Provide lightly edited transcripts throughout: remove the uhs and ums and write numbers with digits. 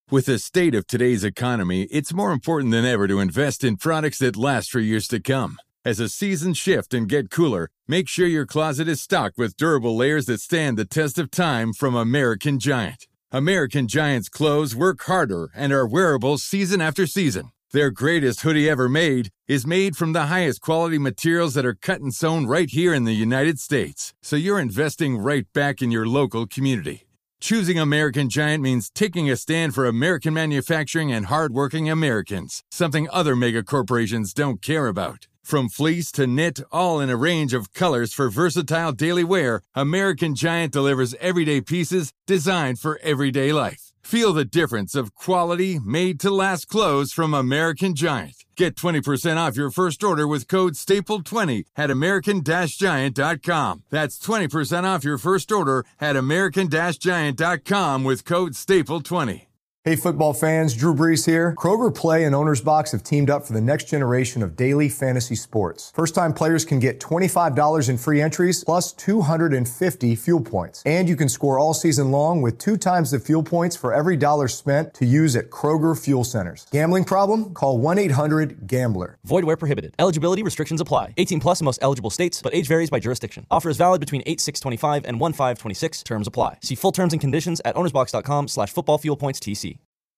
With the state of today's economy, it's more important than ever to invest in products that last for years to come. As the seasons shift and get cooler, make sure your closet is stocked with durable layers that stand the test of time from American Giant. American Giant's clothes work harder and are wearable season after season. Their greatest hoodie ever made is made from the highest quality materials that are cut and sewn right here in the United States. So you're investing right back in your local community. Choosing American Giant means taking a stand for American manufacturing and hardworking Americans, something other mega corporations don't care about. From fleece to knit, all in a range of colors for versatile daily wear, American Giant delivers everyday pieces designed for everyday life. Feel the difference of quality, made-to-last clothes from American Giant. Get 20% off your first order with code STAPLE20 at american-giant.com. That's 20% off your first order at american-giant.com with code STAPLE20. Hey football fans, Drew Brees here. Kroger Play and Owner's Box have teamed up for the next generation of daily fantasy sports. First-time players can get $25 in free entries plus 250 fuel points. And you can score all season long with 2 times the fuel points for every dollar spent to use at Kroger Fuel Centers. Gambling problem? Call 1-800-GAMBLER. Void where prohibited. Eligibility restrictions apply. 18 plus in most eligible states, but age varies by jurisdiction. Offer is valid between 8/6/25 and 1/5/26. Terms apply. See full terms and conditions at ownersbox.com/footballfuelpoints-TC.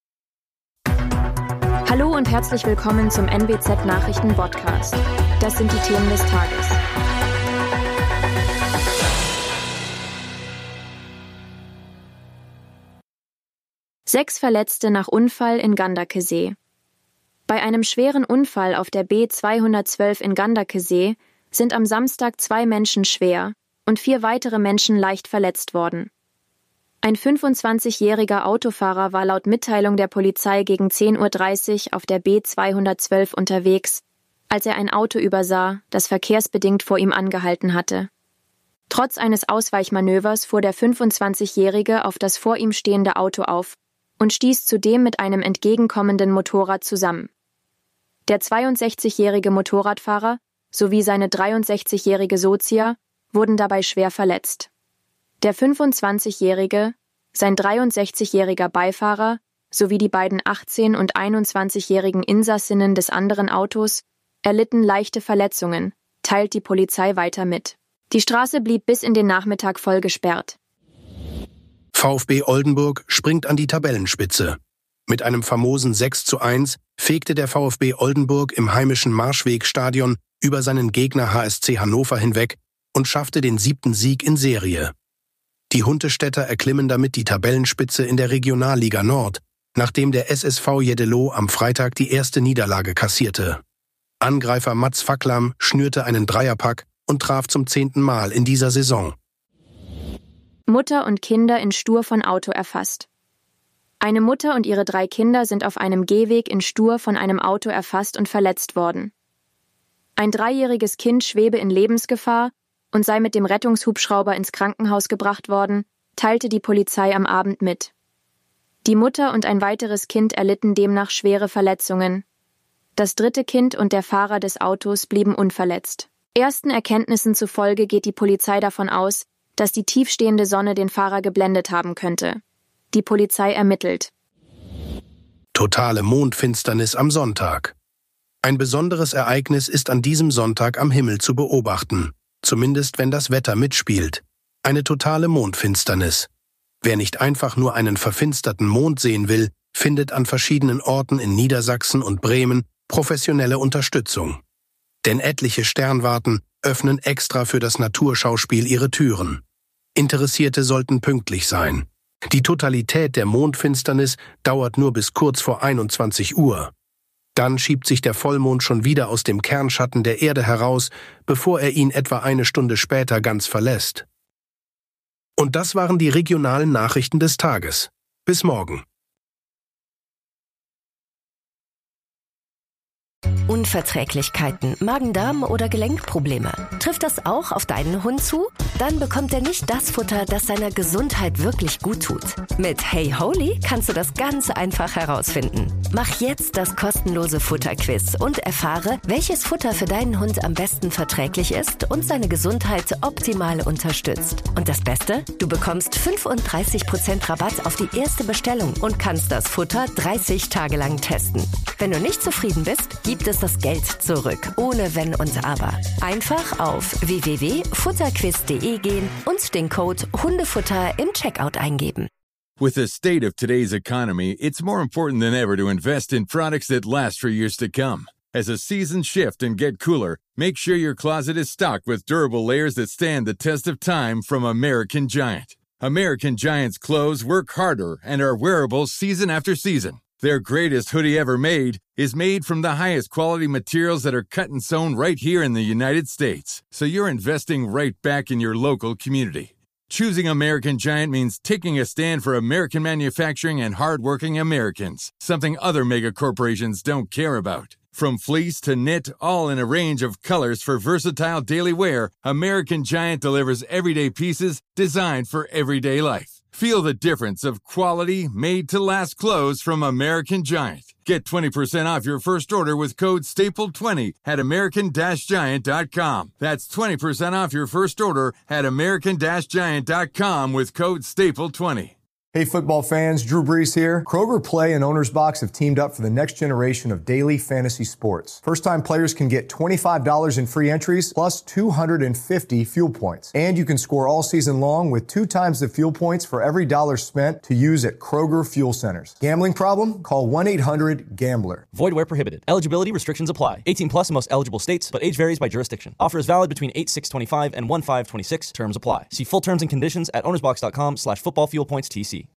Hallo und herzlich willkommen zum NWZ Nachrichten Podcast. Das sind die Themen des Tages. Sechs Verletzte nach Unfall in Gandakesee. Bei einem schweren Unfall auf der B212 in Gandakesee sind am Samstag 2 Menschen schwer und 4 weitere Menschen leicht verletzt worden. Ein 25-jähriger Autofahrer war laut Mitteilung der Polizei gegen 10:30 Uhr auf der B212 unterwegs, als er ein Auto übersah, das verkehrsbedingt vor ihm angehalten hatte. Trotz eines Ausweichmanövers fuhr der 25-jährige auf das vor ihm stehende Auto auf und stieß zudem mit einem entgegenkommenden Motorrad zusammen. Der 62-jährige Motorradfahrer sowie seine 63-jährige Sozia wurden dabei schwer verletzt. Der 25-jährige, sein 63-jähriger Beifahrer sowie die beiden 18- und 21-jährigen Insassinnen des anderen Autos erlitten leichte Verletzungen, teilt die Polizei weiter mit. Die Straße blieb bis in den Nachmittag voll gesperrt. VfB Oldenburg springt an die Tabellenspitze. Mit einem famosen 6:1 fegte der VfB Oldenburg im heimischen Marschwegstadion über seinen Gegner HSC Hannover hinweg und schaffte den 7. Sieg in Serie. Die Huntestädter erklimmen damit die Tabellenspitze in der Regionalliga Nord, nachdem der SSV Jeddelo am Freitag die erste Niederlage kassierte. Angreifer Mats Facklam schnürte einen Dreierpack und traf zum 10. Mal in dieser Saison. Mutter und Kinder in Stur von Auto erfasst. Eine Mutter und ihre 3 Kinder sind auf einem Gehweg in Stur von einem Auto erfasst und verletzt worden. Ein 3-jähriges Kind schwebe in Lebensgefahr und sei mit dem Rettungshubschrauber ins Krankenhaus gebracht worden, teilte die Polizei am Abend mit. Die Mutter und ein weiteres Kind erlitten demnach schwere Verletzungen. Das 3. Kind und der Fahrer des Autos blieben unverletzt. Ersten Erkenntnissen zufolge geht die Polizei davon aus, dass die tiefstehende Sonne den Fahrer geblendet haben könnte. Die Polizei ermittelt. Totale Mondfinsternis am Sonntag. Ein besonderes Ereignis ist an diesem Sonntag am Himmel zu beobachten. Zumindest wenn das Wetter mitspielt. Eine totale Mondfinsternis. Wer nicht einfach nur einen verfinsterten Mond sehen will, findet an verschiedenen Orten in Niedersachsen und Bremen professionelle Unterstützung. Denn etliche Sternwarten öffnen extra für das Naturschauspiel ihre Türen. Interessierte sollten pünktlich sein. Die Totalität der Mondfinsternis dauert nur bis kurz vor 21 Uhr. Dann schiebt sich der Vollmond schon wieder aus dem Kernschatten der Erde heraus, bevor er ihn etwa eine Stunde später ganz verlässt. Und das waren die regionalen Nachrichten des Tages. Bis morgen. Unverträglichkeiten, Magen-Darm oder Gelenkprobleme. Trifft das auch auf deinen Hund zu? dann bekommt er nicht das Futter, das seiner Gesundheit wirklich gut tut. Mit Hey Holy kannst du das ganz einfach herausfinden. Mach jetzt das kostenlose Futterquiz und erfahre, welches Futter für deinen Hund am besten verträglich ist und seine Gesundheit optimal unterstützt. Und das Beste? Du bekommst 35% Rabatt auf die erste Bestellung und kannst das Futter 30 Tage lang testen. Wenn du nicht zufrieden bist, gibt es das Geld zurück, ohne Wenn und Aber. Einfach auf www.futterquiz.de gehen und den Code Hundefutter im Checkout eingeben. With the state of today's economy, it's more important than ever to invest in products that last for years to come. As the seasons shift and get cooler, make sure your closet is stocked with durable layers that stand the test of time from American Giant. American Giant's clothes work harder and are wearable season after season. Their greatest hoodie ever made is made from the highest quality materials that are cut and sewn right here in the United States. So you're investing right back in your local community. Choosing American Giant means taking a stand for American manufacturing and hardworking Americans, something other mega corporations don't care about. From fleece to knit, all in a range of colors for versatile daily wear, American Giant delivers everyday pieces designed for everyday life. Feel the difference of quality, made-to-last clothes from American Giant. Get 20% off your first order with code STAPLE20 at American-Giant.com. That's 20% off your first order at American-Giant.com with code STAPLE20. Hey football fans, Drew Brees here. Kroger Play and Owner's Box have teamed up for the next generation of daily fantasy sports. First-time players can get $25 in free entries plus 250 fuel points. And you can score all season long with 2 times the fuel points for every dollar spent to use at Kroger Fuel Centers. Gambling problem? Call 1-800-GAMBLER. Void where prohibited. Eligibility restrictions apply. 18 plus in most eligible states, but age varies by jurisdiction. Offer is valid between 8/6/25 and 1/5/26. Terms apply. See full terms and conditions at ownersbox.com/footballfuelpointstc.